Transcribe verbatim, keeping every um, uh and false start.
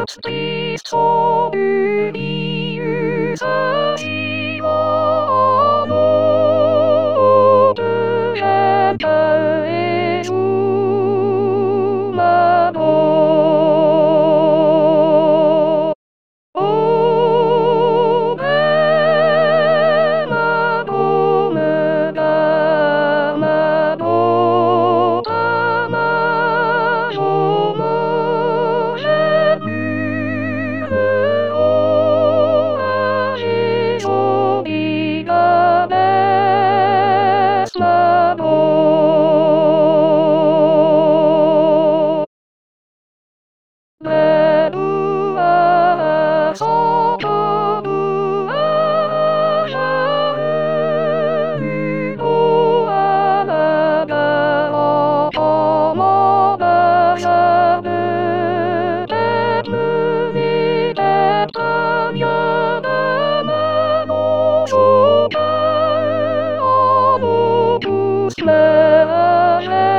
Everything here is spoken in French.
triste au milieu s'agivant de Gental et Zoumano. Oh, bella come d'Armado, Tamajomo, j'ai bu le orage et j'obliga Desmado. Bedouin sans douage Hugo à la galante en embâcheur de tête levée, tête bien de Manon, Chopin en eau douce, mais